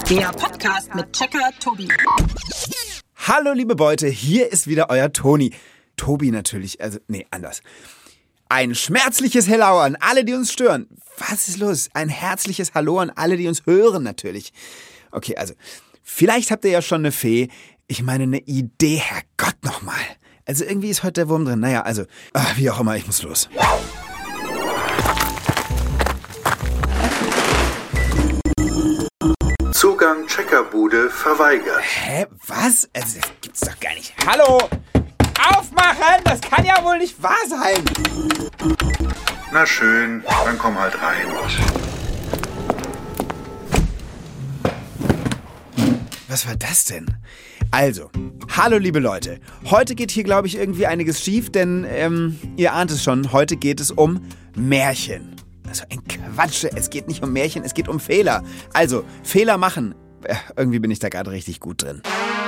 Der Podcast mit Checker Tobi. Hallo liebe Beute, hier ist wieder euer Toni. Tobi natürlich, anders. Ein schmerzliches Hello an alle, die uns stören. Was ist los? Ein herzliches Hallo an alle, die uns hören natürlich. Okay, also, vielleicht habt ihr ja schon eine Fee. Ich meine, eine Idee, Herrgott nochmal. Also irgendwie ist heute der Wurm drin. Naja, also, wie auch immer, ich muss los. Zugang Checkerbude verweigert. Hä, was? Also das gibt's doch gar nicht. Hallo? Aufmachen! Das kann ja wohl nicht wahr sein. Na schön, dann komm halt rein. Was war das denn? Also, hallo liebe Leute. Heute geht hier, glaube ich, irgendwie einiges schief, denn ihr ahnt es schon, heute geht es um Märchen. Also ein Quatsch, es geht nicht um Märchen, es geht um Fehler. Also, Fehler machen. Irgendwie bin ich da gerade richtig gut drin.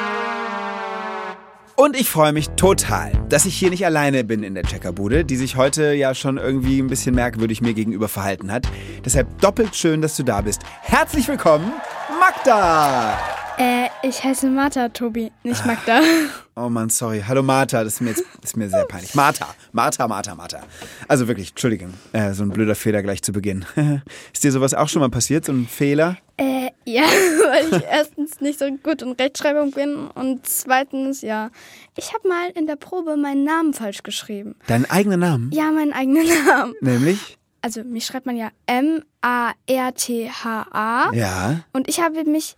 Und ich freue mich total, dass ich hier nicht alleine bin in der Checkerbude, die sich heute ja schon irgendwie ein bisschen merkwürdig mir gegenüber verhalten hat. Deshalb doppelt schön, dass du da bist. Herzlich willkommen, Magda! Ich heiße Martha, Tobi, nicht Magda. Oh Mann, sorry. Hallo Martha, das ist mir sehr peinlich. Martha. Also wirklich, Entschuldigung, so ein blöder Fehler gleich zu Beginn. Ist dir sowas auch schon mal passiert, so ein Fehler? Ja, weil ich erstens nicht so gut in Rechtschreibung bin und zweitens, ja, ich habe mal in der Probe meinen Namen falsch geschrieben. Deinen eigenen Namen? Ja, meinen eigenen Namen. Nämlich? Also, mich schreibt man ja M-A-R-T-H-A. Ja. Und ich habe mich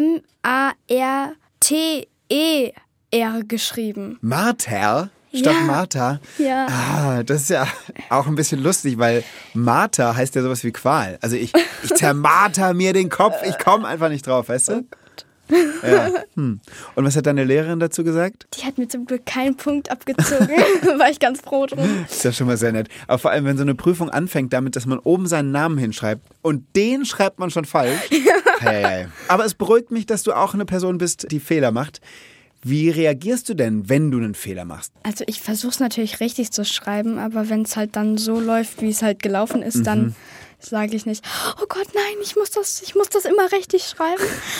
M-A-R-T-E-R geschrieben. Martha? Statt Ja. Martha? Ja. Ah, das ist ja auch ein bisschen lustig, weil Martha heißt ja sowas wie Qual. Also ich zermarter mir den Kopf, ich komme einfach nicht drauf, weißt du? Ja. Und was hat deine Lehrerin dazu gesagt? Die hat mir zum Glück keinen Punkt abgezogen. War ich ganz froh drum. Ist ja schon mal sehr nett. Aber vor allem, wenn so eine Prüfung anfängt damit, dass man oben seinen Namen hinschreibt und den schreibt man schon falsch. Hey. Aber es beruhigt mich, dass du auch eine Person bist, die Fehler macht. Wie reagierst du denn, wenn du einen Fehler machst? Also ich versuche es natürlich richtig zu schreiben, aber wenn es halt dann so läuft, wie es halt gelaufen ist, dann sage ich nicht, oh Gott, nein, ich muss das immer richtig schreiben.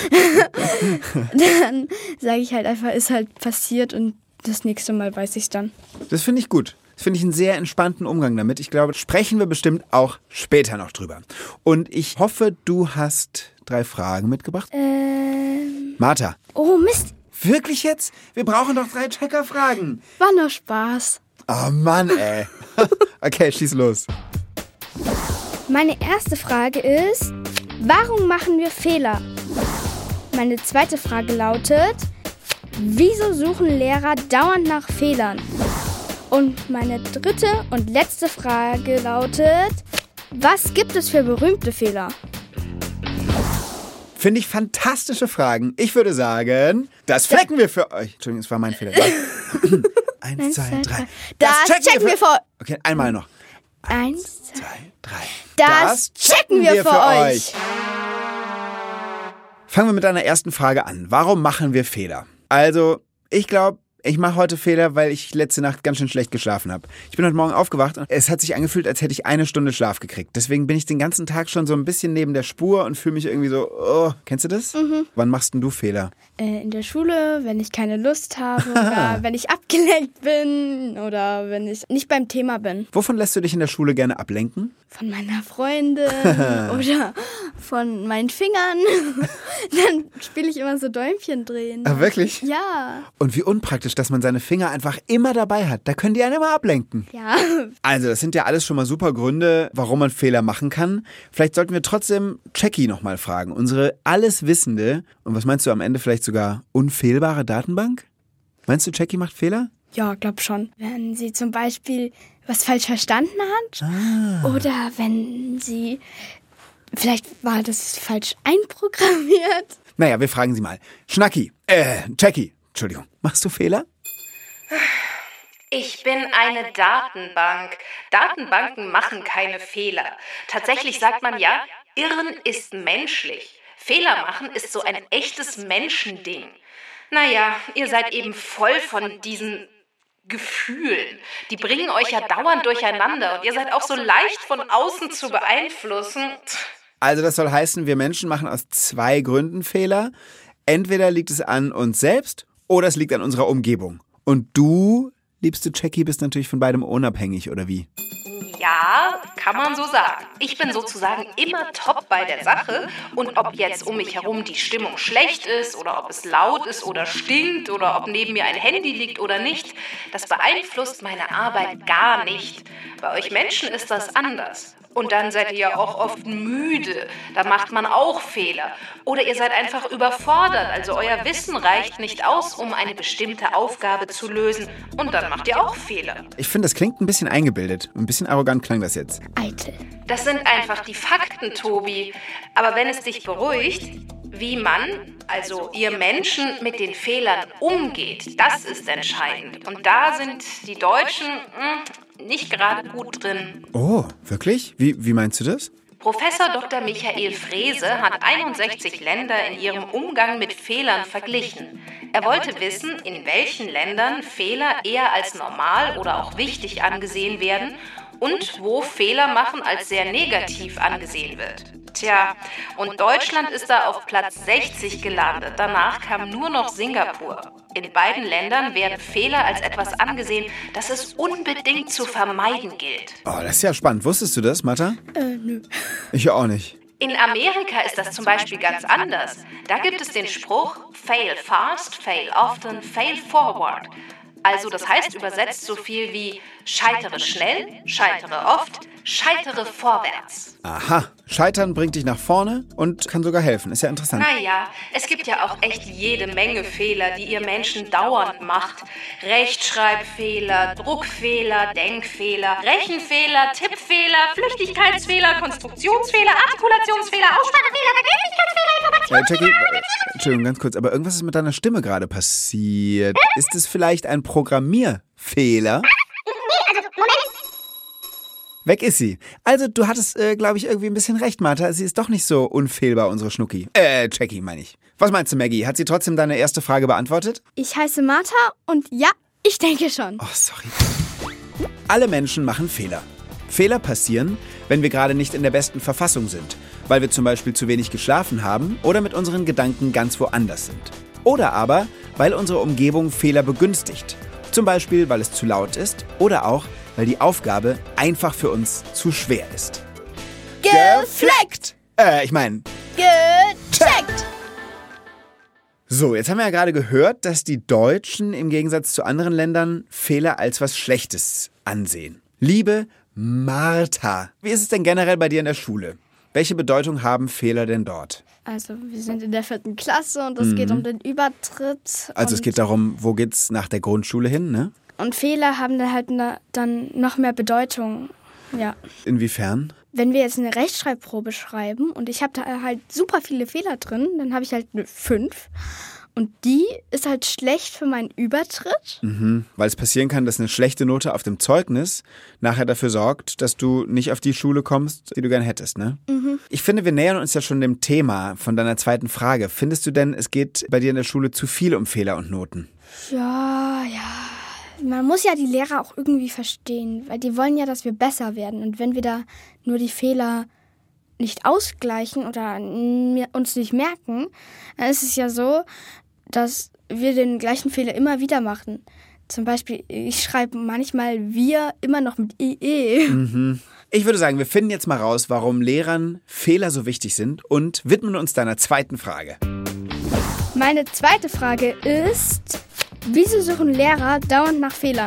Dann sage ich halt einfach, ist halt passiert und das nächste Mal weiß ich es dann. Das finde ich gut. Das finde ich einen sehr entspannten Umgang damit. Ich glaube, sprechen wir bestimmt auch später noch drüber. Und ich hoffe, du hast 3 Fragen mitgebracht. Martha. Oh Mist, Wirklich jetzt? Wir brauchen doch 3 Checker-Fragen. war nur Spaß. Oh Mann, ey. Okay, schieß los. Meine erste Frage ist, warum machen wir Fehler? Meine zweite Frage lautet, wieso suchen Lehrer dauernd nach Fehlern? Und meine dritte und letzte Frage lautet, was gibt es für berühmte Fehler? Finde ich fantastische Fragen. Ich würde sagen, das flecken wir für euch. Entschuldigung, das war mein Fehler. 1, 2, 3. Das checken wir für... Okay, einmal noch. 1, 2, 3. Das checken wir für euch. Fangen wir mit deiner ersten Frage an. Warum machen wir Fehler? Also, ich glaube, ich mache heute Fehler, weil ich letzte Nacht ganz schön schlecht geschlafen habe. Ich bin heute Morgen aufgewacht und es hat sich angefühlt, als hätte ich 1 Stunde Schlaf gekriegt. Deswegen bin ich den ganzen Tag schon so ein bisschen neben der Spur und fühle mich irgendwie so, oh, kennst du das? Wann machst denn du Fehler? In der Schule, wenn ich keine Lust habe oder wenn ich abgelenkt bin oder wenn ich nicht beim Thema bin. Wovon lässt du dich in der Schule gerne ablenken? Von meiner Freundin oder von meinen Fingern. Dann spiele ich immer so Däumchen drehen. Ah, wirklich? Ja. Und wie unpraktisch, dass man seine Finger einfach immer dabei hat. Da können die einen immer ablenken. Ja. Also, das sind ja alles schon mal super Gründe, warum man Fehler machen kann. Vielleicht sollten wir trotzdem Jackie nochmal fragen. Unsere alleswissende, und was meinst du am Ende vielleicht sogar unfehlbare Datenbank? Meinst du, Jackie macht Fehler? Ja, glaub schon. Wenn sie zum Beispiel was falsch verstanden hat oder wenn sie... Vielleicht war das falsch einprogrammiert. Naja, wir fragen sie mal. Jackie, Entschuldigung, machst du Fehler? Ich bin eine Datenbank. Datenbanken machen keine Fehler. Tatsächlich sagt man ja, Irren ist menschlich. Fehler machen ist so ein echtes Menschending. Naja, ihr seid eben voll von diesen Gefühlen. Die bringen euch ja dauernd durcheinander und ihr seid auch so leicht von außen zu beeinflussen. Also das soll heißen, wir Menschen machen aus 2 Gründen Fehler. Entweder liegt es an uns selbst oder es liegt an unserer Umgebung. Und du, liebste Jackie, bist natürlich von beidem unabhängig, oder wie? Ja, kann man so sagen. Ich bin sozusagen immer top bei der Sache und ob jetzt um mich herum die Stimmung schlecht ist oder ob es laut ist oder stinkt oder ob neben mir ein Handy liegt oder nicht, das beeinflusst meine Arbeit gar nicht. Bei euch Menschen ist das anders. Und dann seid ihr ja auch oft müde, da macht man auch Fehler. Oder ihr seid einfach überfordert, also euer Wissen reicht nicht aus, um eine bestimmte Aufgabe zu lösen. Und dann macht ihr auch Fehler. Ich finde, das klingt ein bisschen eingebildet. Ein bisschen arrogant klang das jetzt. Eitel. Das sind einfach die Fakten, Tobi. Aber wenn es dich beruhigt, wie man, also ihr Menschen, mit den Fehlern umgeht, das ist entscheidend. Und da sind die Deutschen nicht gerade gut drin. Oh, wirklich? Wie meinst du das? Professor Dr. Michael Frese hat 61 Länder in ihrem Umgang mit Fehlern verglichen. Er wollte wissen, in welchen Ländern Fehler eher als normal oder auch wichtig angesehen werden und wo Fehler machen als sehr negativ angesehen wird. Tja, und Deutschland ist da auf Platz 60 gelandet. Danach kam nur noch Singapur. In beiden Ländern werden Fehler als etwas angesehen, das es unbedingt zu vermeiden gilt. Oh, das ist ja spannend. Wusstest du das, Martha? Nö. Ich auch nicht. In Amerika ist das zum Beispiel ganz anders. Da gibt es den Spruch, fail fast, fail often, fail forward. Also das heißt übersetzt so viel wie scheitere schnell, scheitere oft, scheitere vorwärts. Aha, Scheitern bringt dich nach vorne und kann sogar helfen. Ist ja interessant. Naja, es gibt ja auch echt jede Menge Fehler, die ihr Menschen dauernd macht. Rechtschreibfehler, Druckfehler, Denkfehler, Rechenfehler, Tippfehler, Flüchtigkeitsfehler, Konstruktionsfehler, Artikulationsfehler, Aussprachefehler, Begrifligkeitsfehler, Jackie, Entschuldigung, ganz kurz, aber irgendwas ist mit deiner Stimme gerade passiert. Ist es vielleicht ein Programmierfehler? Weg ist sie. Also du hattest, glaube ich, irgendwie ein bisschen recht, Martha. Sie ist doch nicht so unfehlbar, unsere Schnucki. Jackie, meine ich. Was meinst du, Maggie? Hat sie trotzdem deine erste Frage beantwortet? Ich heiße Martha und ja, ich denke schon. Oh, sorry. Alle Menschen machen Fehler. Fehler passieren, wenn wir gerade nicht in der besten Verfassung sind, weil wir zum Beispiel zu wenig geschlafen haben oder mit unseren Gedanken ganz woanders sind. Oder aber, weil unsere Umgebung Fehler begünstigt. Zum Beispiel, weil es zu laut ist oder auch, weil die Aufgabe einfach für uns zu schwer ist. Gefleckt! Ich meine... Gecheckt! So, jetzt haben wir ja gerade gehört, dass die Deutschen im Gegensatz zu anderen Ländern Fehler als was Schlechtes ansehen. Liebe Martha, wie ist es denn generell bei dir in der Schule? Welche Bedeutung haben Fehler denn dort? Also wir sind in der 4. Klasse und es geht um den Übertritt. Also es geht darum, wo geht's nach der Grundschule hin, ne? Und Fehler haben dann halt dann noch mehr Bedeutung, ja. Inwiefern? Wenn wir jetzt eine Rechtschreibprobe schreiben und ich habe da halt super viele Fehler drin, dann habe ich halt eine 5. Und die ist halt schlecht für meinen Übertritt. Weil es passieren kann, dass eine schlechte Note auf dem Zeugnis nachher dafür sorgt, dass du nicht auf die Schule kommst, die du gerne hättest, ne? Ich finde, wir nähern uns ja schon dem Thema von deiner zweiten Frage. Findest du denn, es geht bei dir in der Schule zu viel um Fehler und Noten? Ja. Man muss ja die Lehrer auch irgendwie verstehen, weil die wollen ja, dass wir besser werden. Und wenn wir da nur die Fehler nicht ausgleichen oder uns nicht merken, dann ist es ja so, dass wir den gleichen Fehler immer wieder machen. Zum Beispiel, ich schreibe manchmal wir immer noch mit IE. Ich würde sagen, wir finden jetzt mal raus, warum Lehrern Fehler so wichtig sind und widmen uns deiner zweiten Frage. Meine zweite Frage ist, wieso suchen Lehrer dauernd nach Fehlern?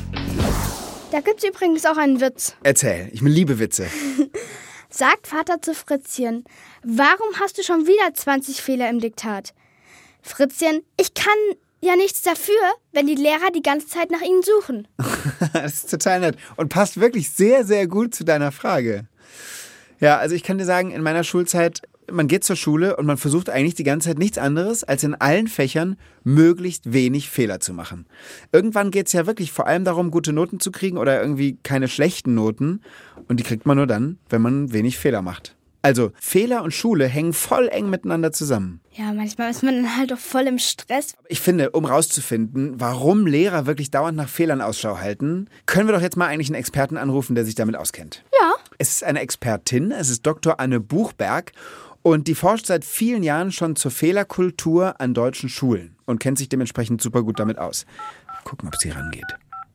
Da gibt es übrigens auch einen Witz. Erzähl, ich liebe Witze. Sagt Vater zu Fritzchen, warum hast du schon wieder 20 Fehler im Diktat? Fritzchen, ich kann ja nichts dafür, wenn die Lehrer die ganze Zeit nach ihnen suchen. Das ist total nett und passt wirklich sehr, sehr gut zu deiner Frage. Ja, also ich kann dir sagen, in meiner Schulzeit, man geht zur Schule und man versucht eigentlich die ganze Zeit nichts anderes, als in allen Fächern möglichst wenig Fehler zu machen. Irgendwann geht es ja wirklich vor allem darum, gute Noten zu kriegen oder irgendwie keine schlechten Noten. Und die kriegt man nur dann, wenn man wenig Fehler macht. Also Fehler und Schule hängen voll eng miteinander zusammen. Ja, manchmal ist man dann halt doch voll im Stress. Ich finde, um rauszufinden, warum Lehrer wirklich dauernd nach Fehlern Ausschau halten, können wir doch jetzt mal eigentlich einen Experten anrufen, der sich damit auskennt. Ja. Es ist eine Expertin, es ist Dr. Anne Buchberg und die forscht seit vielen Jahren schon zur Fehlerkultur an deutschen Schulen und kennt sich dementsprechend super gut damit aus. Gucken, ob sie rangeht.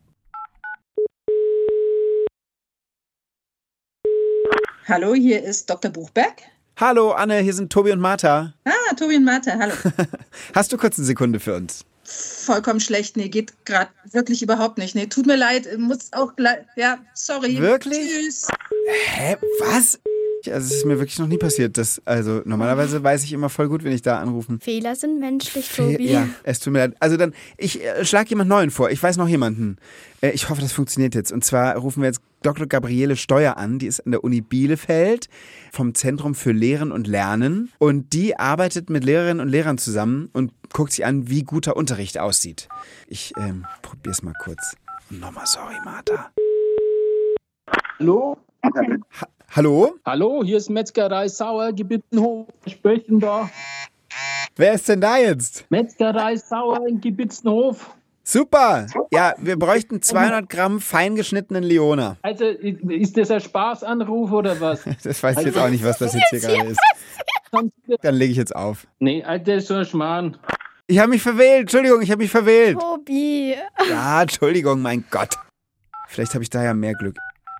Hallo, hier ist Dr. Buchberg. Hallo Anne, hier sind Tobi und Martha. Ah, Tobi und Martha, hallo. Hast du kurz eine Sekunde für uns? Vollkommen schlecht, nee, geht gerade wirklich überhaupt nicht. Nee, tut mir leid, muss auch gleich, ja, sorry. Wirklich? Tschüss. Hä, was? Also es ist mir wirklich noch nie passiert. Also normalerweise weiß ich immer voll gut, wenn ich da anrufen. Fehler sind menschlich, Tobi. Ja, es tut mir leid. Also dann, ich schlage jemand Neuen vor. Ich weiß noch jemanden. Ich hoffe, das funktioniert jetzt. Und zwar rufen wir jetzt Dr. Gabriele Steuer an. Die ist an der Uni Bielefeld vom Zentrum für Lehren und Lernen. Und die arbeitet mit Lehrerinnen und Lehrern zusammen und guckt sich an, wie guter Unterricht aussieht. Ich probiere es mal kurz. Nochmal sorry, Martha. Hallo? Hallo? Hallo, hier ist Metzgerei Sauer, Gebitzenhof. Sprechen da. Wer ist denn da jetzt? Metzgerei Sauer in Gebitzenhof. Super! Ja, wir bräuchten 200 Gramm feingeschnittenen Leona. Also, ist das ein Spaßanruf oder was? Das weiß ich jetzt auch nicht, was das jetzt hier gerade ist. Dann lege ich jetzt auf. Nee, Alter, ist so ein Schmarrn. Ich habe mich verwählt. Entschuldigung, ich habe mich verwählt. Tobi. Ja, Entschuldigung, mein Gott. Vielleicht habe ich da ja mehr Glück.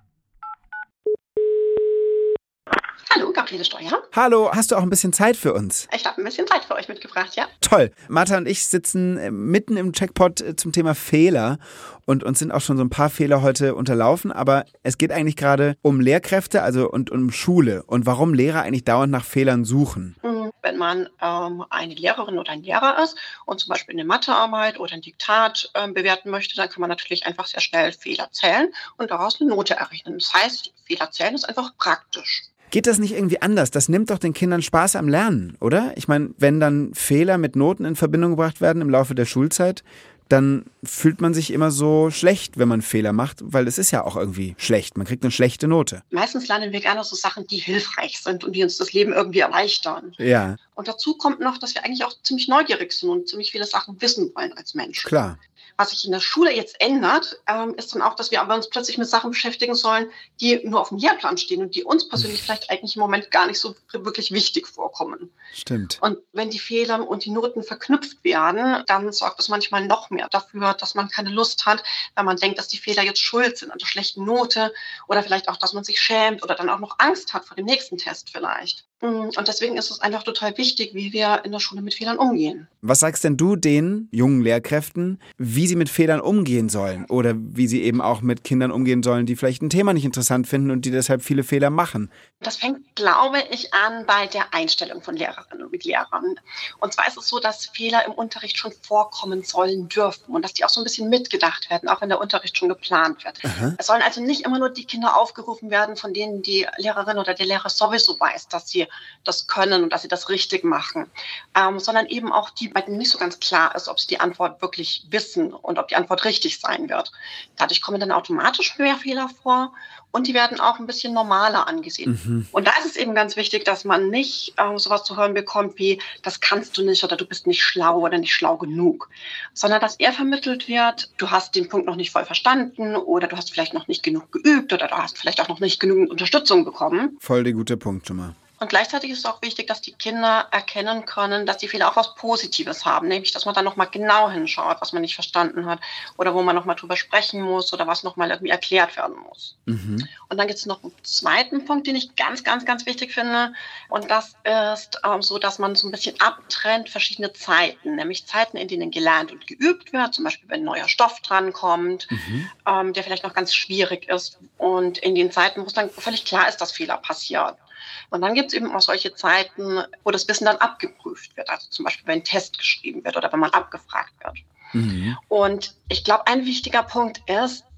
Hallo, Gabriele Steuer. Hallo, hast du auch ein bisschen Zeit für uns? Ich habe ein bisschen Zeit für euch mitgebracht, ja? Toll. Martha und ich sitzen mitten im Checkpot zum Thema Fehler und uns sind auch schon so ein paar Fehler heute unterlaufen, aber es geht eigentlich gerade um Lehrkräfte, also und um Schule und warum Lehrer eigentlich dauernd nach Fehlern suchen. Wenn man eine Lehrerin oder ein Lehrer ist und zum Beispiel eine Mathearbeit oder ein Diktat bewerten möchte, dann kann man natürlich einfach sehr schnell Fehler zählen und daraus eine Note errechnen. Das heißt, Fehler zählen ist einfach praktisch. Geht das nicht irgendwie anders? Das nimmt doch den Kindern Spaß am Lernen, oder? Ich meine, wenn dann Fehler mit Noten in Verbindung gebracht werden im Laufe der Schulzeit, dann fühlt man sich immer so schlecht, wenn man Fehler macht, weil es ist ja auch irgendwie schlecht. Man kriegt eine schlechte Note. Meistens lernen wir gerne so Sachen, die hilfreich sind und die uns das Leben irgendwie erleichtern. Ja. Und dazu kommt noch, dass wir eigentlich auch ziemlich neugierig sind und ziemlich viele Sachen wissen wollen als Menschen. Klar. Was sich in der Schule jetzt ändert, ist dann auch, dass wir aber uns plötzlich mit Sachen beschäftigen sollen, die nur auf dem Lehrplan stehen und die uns persönlich vielleicht eigentlich im Moment gar nicht so wirklich wichtig vorkommen. Stimmt. Und wenn die Fehler und die Noten verknüpft werden, dann sorgt das manchmal noch mehr dafür, dass man keine Lust hat, weil man denkt, dass die Fehler jetzt schuld sind an der schlechten Note oder vielleicht auch, dass man sich schämt oder dann auch noch Angst hat vor dem nächsten Test vielleicht. Und deswegen ist es einfach total wichtig, wie wir in der Schule mit Fehlern umgehen. Was sagst denn du den jungen Lehrkräften, wie sie mit Fehlern umgehen sollen oder wie sie eben auch mit Kindern umgehen sollen, die vielleicht ein Thema nicht interessant finden und die deshalb viele Fehler machen? Das fängt, glaube ich, an bei der Einstellung von Lehrerinnen und Lehrern. Und zwar ist es so, dass Fehler im Unterricht schon vorkommen sollen dürfen und dass die auch so ein bisschen mitgedacht werden, auch wenn der Unterricht schon geplant wird. Aha. Es sollen also nicht immer nur die Kinder aufgerufen werden, von denen die Lehrerin oder der Lehrer sowieso weiß, dass sie das können und dass sie das richtig machen, sondern eben auch die, bei denen nicht so ganz klar ist, ob sie die Antwort wirklich wissen und ob die Antwort richtig sein wird. Dadurch kommen dann automatisch mehr Fehler vor und die werden auch ein bisschen normaler angesehen. Mhm. Und da ist es eben ganz wichtig, dass man nicht sowas zu hören bekommt wie, das kannst du nicht oder du bist nicht schlau oder nicht schlau genug, sondern dass eher vermittelt wird, du hast den Punkt noch nicht voll verstanden oder du hast vielleicht noch nicht genug geübt oder du hast vielleicht auch noch nicht genügend Unterstützung bekommen. Voll der gute Punkt schon mal. Und gleichzeitig ist es auch wichtig, dass die Kinder erkennen können, dass die Fehler auch was Positives haben. Nämlich, dass man dann nochmal genau hinschaut, was man nicht verstanden hat oder wo man nochmal drüber sprechen muss oder was nochmal irgendwie erklärt werden muss. Mhm. Und dann gibt es noch einen zweiten Punkt, den ich ganz, ganz, ganz wichtig finde. Und das ist so, dass man so ein bisschen abtrennt verschiedene Zeiten. Nämlich Zeiten, in denen gelernt und geübt wird. Zum Beispiel, wenn ein neuer Stoff drankommt, der vielleicht noch ganz schwierig ist. Und in den Zeiten, wo es dann völlig klar ist, dass Fehler passieren. Und dann gibt es eben auch solche Zeiten, wo das Wissen dann abgeprüft wird. Also zum Beispiel, wenn ein Test geschrieben wird oder wenn man abgefragt wird. Mhm. Und ich glaube, ein wichtiger Punkt ist,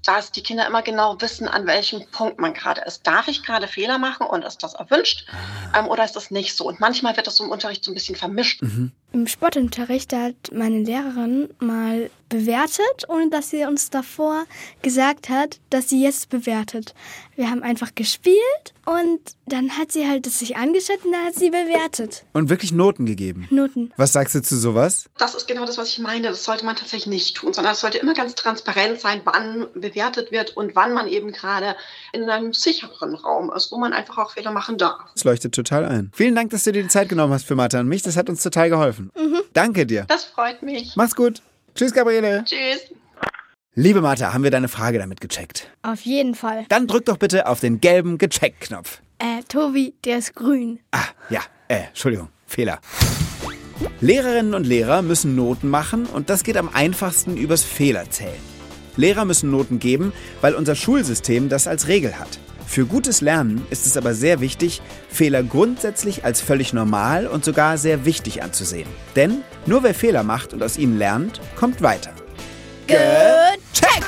dass die Kinder immer genau wissen, an welchem Punkt man gerade ist. Darf ich gerade Fehler machen und ist das erwünscht oder ist das nicht so? Und manchmal wird das im Unterricht so ein bisschen vermischt. Im Sportunterricht, da hat meine Lehrerin mal bewertet, ohne dass sie uns davor gesagt hat, dass sie jetzt bewertet. Wir haben einfach gespielt und dann hat sie halt es sich angeschaut und dann hat sie bewertet. Und wirklich Noten gegeben? Noten. Was sagst du zu sowas? Das ist genau das, was ich meine. Das sollte man tatsächlich nicht tun, sondern es sollte immer ganz transparent sein, wann bewertet wird und wann man eben gerade in einem sicheren Raum ist, wo man einfach auch Fehler machen darf. Das leuchtet total ein. Vielen Dank, dass du dir die Zeit genommen hast für Martha und mich. Das hat uns total geholfen. Danke dir. Das freut mich. Mach's gut. Tschüss, Gabriele. Tschüss. Liebe Martha, haben wir deine Frage damit gecheckt? Auf jeden Fall. Dann drück doch bitte auf den gelben Gecheckt-Knopf. Tobi, der ist grün. Entschuldigung, Fehler. Lehrerinnen und Lehrer müssen Noten machen und das geht am einfachsten übers Fehlerzählen. Lehrer müssen Noten geben, weil unser Schulsystem das als Regel hat. Für gutes Lernen ist es aber sehr wichtig, Fehler grundsätzlich als völlig normal und sogar sehr wichtig anzusehen. Denn nur wer Fehler macht und aus ihnen lernt, kommt weiter. Gecheckt!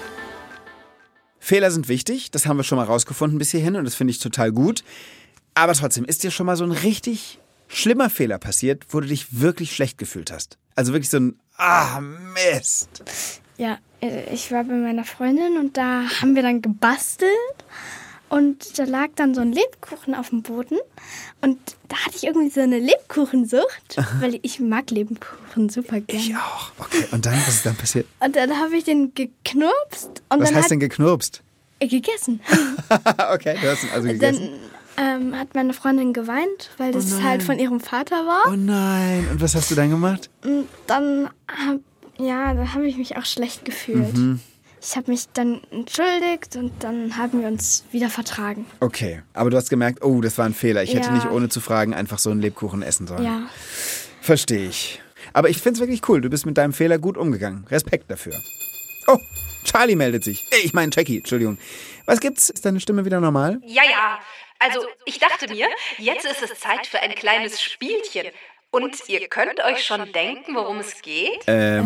Fehler sind wichtig, das haben wir schon mal rausgefunden bis hierhin und das finde ich total gut. Aber trotzdem, ist dir schon mal so ein richtig schlimmer Fehler passiert, wo du dich wirklich schlecht gefühlt hast? Also wirklich so ein Mist. Ja, ich war bei meiner Freundin und da haben wir dann gebastelt und da lag dann so ein Lebkuchen auf dem Boden und da hatte ich irgendwie so eine Lebkuchensucht, weil ich mag Lebkuchen super gerne. Ich auch. Okay, und dann, was ist dann passiert? Und dann habe ich den geknurpst. Und Was dann heißt denn geknurpst? gegessen. Okay, du hast ihn also gegessen. Dann hat meine Freundin geweint, weil das halt von ihrem Vater war. Oh nein, und was hast du dann gemacht? Und dann da habe ich mich auch schlecht gefühlt. Ich habe mich dann entschuldigt und dann haben wir uns wieder vertragen. Okay, aber du hast gemerkt, oh, das war ein Fehler. Ich hätte Ja. nicht ohne zu fragen einfach so einen Lebkuchen essen sollen. Ja. Verstehe ich. Aber ich finde es wirklich cool. Du bist mit deinem Fehler gut umgegangen. Respekt dafür. Oh, Charlie meldet sich. Ich meine Jackie, Entschuldigung. Was gibt's? Ist deine Stimme wieder normal? Ja. Also, ich dachte mir, jetzt ist es Zeit für ein kleines Spielchen. Und ihr könnt euch schon denken, worum es geht?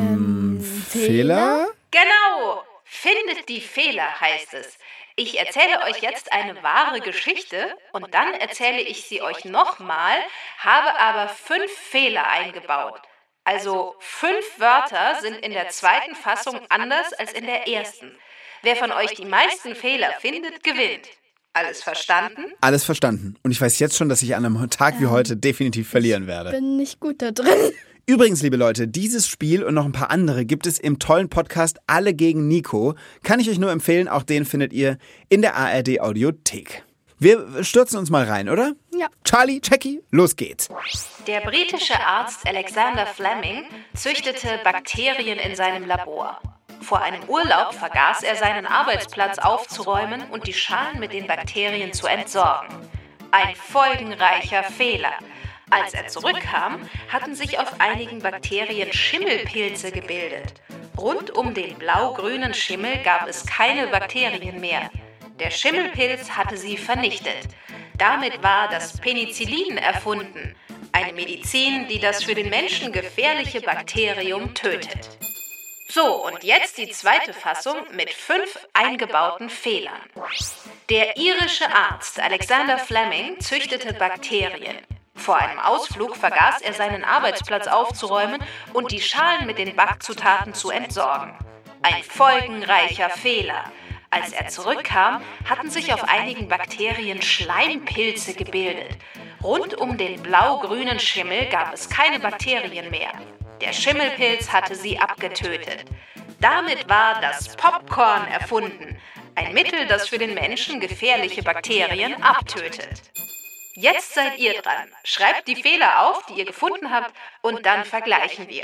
Fehler? Genau! Findet die Fehler, heißt es. Ich erzähle euch jetzt eine wahre Geschichte und dann erzähle ich sie euch nochmal, habe aber 5 Fehler eingebaut. Also 5 Wörter sind in der zweiten Fassung anders als in der ersten. Wer von euch die meisten Fehler findet, gewinnt. Alles verstanden? Alles verstanden. Und ich weiß jetzt schon, dass ich an einem Tag wie heute definitiv verlieren werde. Bin nicht gut da drin. Übrigens, liebe Leute, dieses Spiel und noch ein paar andere gibt es im tollen Podcast Alle gegen Nico. Kann ich euch nur empfehlen, auch den findet ihr in der ARD Audiothek. Wir stürzen uns mal rein, oder? Ja. Charlie, Jackie, los geht's. Der britische Arzt Alexander Fleming züchtete Bakterien in seinem Labor. Vor einem Urlaub vergaß er seinen Arbeitsplatz aufzuräumen und die Schalen mit den Bakterien zu entsorgen. Ein folgenreicher Fehler. Als er zurückkam, hatten sich auf einigen Bakterien Schimmelpilze gebildet. Rund um den blau-grünen Schimmel gab es keine Bakterien mehr. Der Schimmelpilz hatte sie vernichtet. Damit war das Penicillin erfunden. Eine Medizin, die das für den Menschen gefährliche Bakterium tötet. So, und jetzt die zweite Fassung mit 5 eingebauten Fehlern. Der irische Arzt Alexander Fleming züchtete Bakterien. Vor einem Ausflug vergaß er seinen Arbeitsplatz aufzuräumen und die Schalen mit den Backzutaten zu entsorgen. Ein folgenreicher Fehler. Als er zurückkam, hatten sich auf einigen Bakterien Schleimpilze gebildet. Rund um den blau-grünen Schimmel gab es keine Bakterien mehr. Der Schimmelpilz hatte sie abgetötet. Damit war das Popcorn erfunden. Ein Mittel, das für den Menschen gefährliche Bakterien abtötet. Jetzt seid ihr dran. Schreibt die Fehler auf, die ihr gefunden habt, und dann vergleichen wir.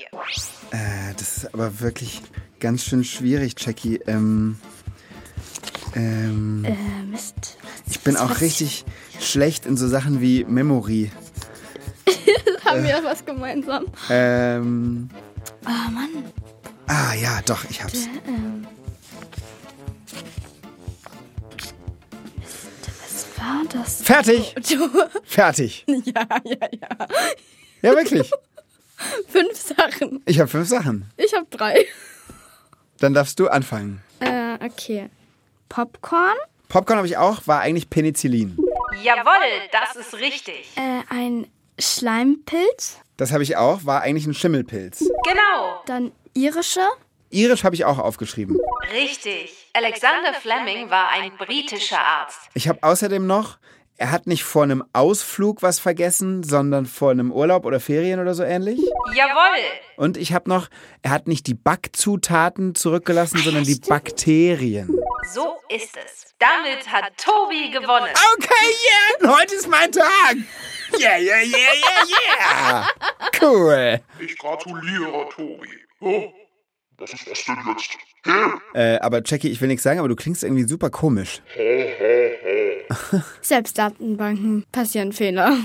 Das ist aber wirklich ganz schön schwierig, Jackie. Mist. Ich bin auch richtig schlecht in so Sachen wie Memory. Haben wir was gemeinsam? Mann. Ah ja, doch, ich hab's. Was war das? Fertig! Fertig! Ja. Ja, wirklich. 5 Sachen. Ich habe 5 Sachen. Ich habe 3. Dann darfst du anfangen. Okay. Popcorn? Popcorn habe ich auch, war eigentlich Penicillin. Jawohl, das ist richtig. Ein Schleimpilz? Das habe ich auch, war eigentlich ein Schimmelpilz. Genau. Dann irische? Irisch habe ich auch aufgeschrieben. Richtig. Alexander Fleming war ein britischer Arzt. Ich habe außerdem noch, er hat nicht vor einem Ausflug was vergessen, sondern vor einem Urlaub oder Ferien oder so ähnlich. Jawohl. Und ich habe noch, er hat nicht die Backzutaten zurückgelassen, sondern die Bakterien. So ist es. Damit hat Tobi gewonnen. Okay, yeah, heute ist mein Tag. Yeah, yeah, yeah, yeah, yeah. Cool. Ich gratuliere, Tobi. Oh, was ist das denn jetzt? Aber Jackie, ich will nichts sagen, aber du klingst irgendwie super komisch. Selbst Datenbanken passieren Fehler.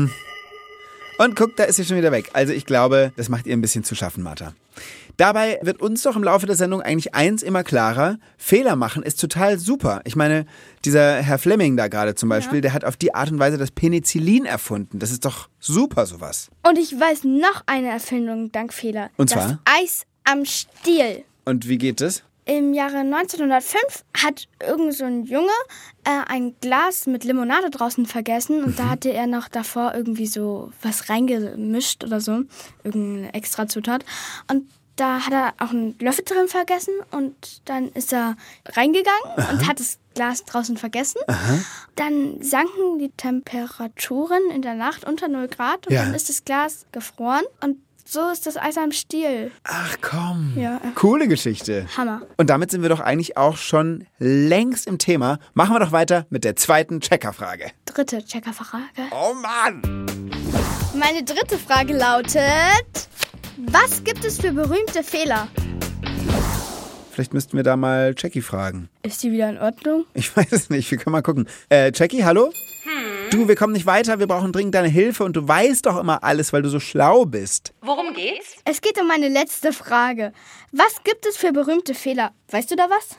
Und guck, da ist sie schon wieder weg. Also ich glaube, das macht ihr ein bisschen zu schaffen, Martha. Dabei wird uns doch im Laufe der Sendung eigentlich eins immer klarer. Fehler machen ist total super. Ich meine, dieser Herr Fleming da gerade zum Beispiel, der hat auf die Art und Weise das Penicillin erfunden. Das ist doch super, sowas. Und ich weiß noch eine Erfindung dank Fehler. Und zwar? Das Eis am Stiel. Und wie geht das? Im Jahre 1905 hat irgend so ein Junge ein Glas mit Limonade draußen vergessen und da hatte er noch davor irgendwie so was reingemischt oder so, irgendeine Extrazutat. Und da hat er auch einen Löffel drin vergessen und dann ist er reingegangen und hat das Glas draußen vergessen. Dann sanken die Temperaturen in der Nacht unter 0 Grad und dann ist das Glas gefroren und so ist das Eis am Stiel. Ach komm, Ja. Coole Geschichte. Hammer. Und damit sind wir doch eigentlich auch schon längst im Thema. Machen wir doch weiter mit der zweiten Checkerfrage. Dritte Checkerfrage. Oh Mann! Meine dritte Frage lautet: Was gibt es für berühmte Fehler? Vielleicht müssten wir da mal Jackie fragen. Ist die wieder in Ordnung? Ich weiß es nicht, wir können mal gucken. Jackie, hallo? Du, wir kommen nicht weiter, wir brauchen dringend deine Hilfe und du weißt doch immer alles, weil du so schlau bist. Worum geht's? Es geht um meine letzte Frage. Was gibt es für berühmte Fehler? Weißt du da was?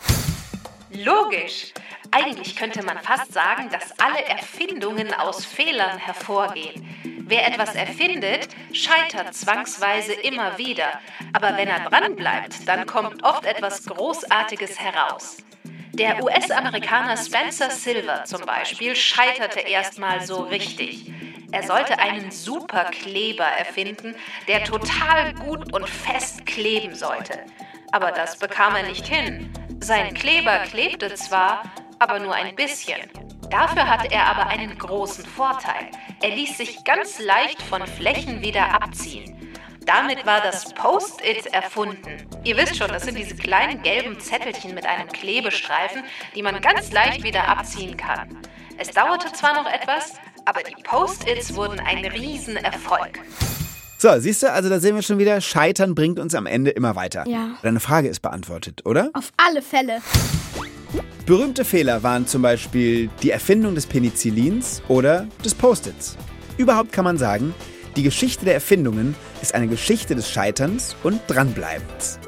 Logisch. Eigentlich könnte man fast sagen, dass alle Erfindungen aus Fehlern hervorgehen. Wer etwas erfindet, scheitert zwangsweise immer wieder. Aber wenn er dranbleibt, dann kommt oft etwas Großartiges heraus. Der US-Amerikaner Spencer Silver zum Beispiel scheiterte erstmal so richtig. Er sollte einen Superkleber erfinden, der total gut und fest kleben sollte. Aber das bekam er nicht hin. Sein Kleber klebte zwar, aber nur ein bisschen. Dafür hatte er aber einen großen Vorteil. Er ließ sich ganz leicht von Flächen wieder abziehen. Damit war das Post-it erfunden. Ihr wisst schon, das sind diese kleinen gelben Zettelchen mit einem Klebestreifen, die man ganz leicht wieder abziehen kann. Es dauerte zwar noch etwas, aber die Post-its wurden ein Riesenerfolg. So, siehst du, also da sehen wir schon wieder, Scheitern bringt uns am Ende immer weiter. Ja. Deine Frage ist beantwortet, oder? Auf alle Fälle. Berühmte Fehler waren zum Beispiel die Erfindung des Penicillins oder des Post-its. Überhaupt kann man sagen, die Geschichte der Erfindungen ist eine Geschichte des Scheiterns und Dranbleibens.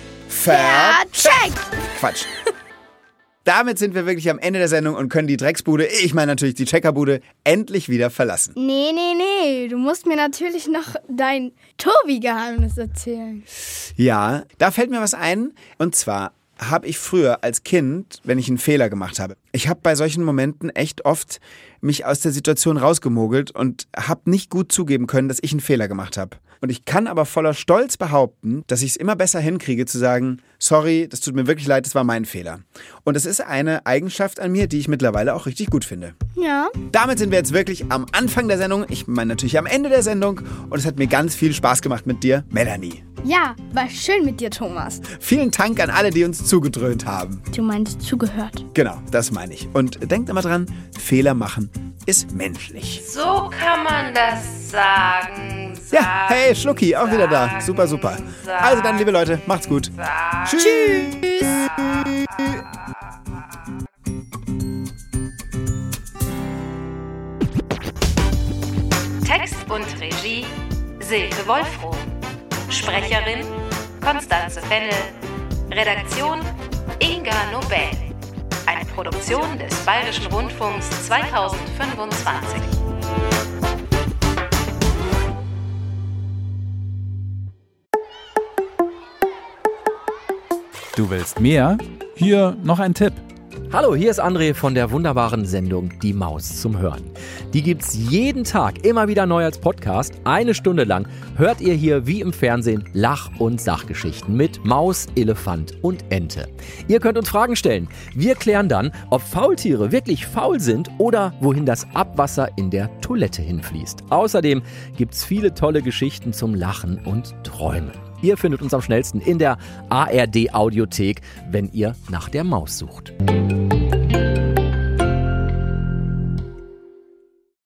Check! Quatsch. Damit sind wir wirklich am Ende der Sendung und können die Drecksbude, ich meine natürlich die Checkerbude, endlich wieder verlassen. Nee. Du musst mir natürlich noch dein Tobi-Geheimnis erzählen. Ja, da fällt mir was ein. Und zwar habe ich früher als Kind, wenn ich einen Fehler gemacht habe, ich habe bei solchen Momenten echt oft mich aus der Situation rausgemogelt und habe nicht gut zugeben können, dass ich einen Fehler gemacht habe. Und ich kann aber voller Stolz behaupten, dass ich es immer besser hinkriege zu sagen, sorry, das tut mir wirklich leid, das war mein Fehler. Und das ist eine Eigenschaft an mir, die ich mittlerweile auch richtig gut finde. Ja. Damit sind wir jetzt wirklich am Anfang der Sendung, ich meine natürlich am Ende der Sendung und es hat mir ganz viel Spaß gemacht mit dir, Melanie. Ja, war schön mit dir, Thomas. Vielen Dank an alle, die uns zugedröhnt haben. Du meinst zugehört. Genau, das meine ich. Und denkt immer dran, Fehler machen ist menschlich. So kann man das sagen. Ja, hey, Schlucki, auch wieder da. Super. Also dann, liebe Leute, macht's gut. Tschüss. Text und Regie Silke Wolfrohm. Sprecherin Konstanze Fennel. Redaktion Inga Nobel. Eine Produktion des Bayerischen Rundfunks 2025. Du willst mehr? Hier noch ein Tipp. Hallo, hier ist André von der wunderbaren Sendung Die Maus zum Hören. Die gibt's jeden Tag immer wieder neu als Podcast. 1 Stunde lang hört ihr hier wie im Fernsehen Lach- und Sachgeschichten mit Maus, Elefant und Ente. Ihr könnt uns Fragen stellen. Wir klären dann, ob Faultiere wirklich faul sind oder wohin das Abwasser in der Toilette hinfließt. Außerdem gibt's viele tolle Geschichten zum Lachen und Träumen. Ihr findet uns am schnellsten in der ARD-Audiothek, wenn ihr nach der Maus sucht.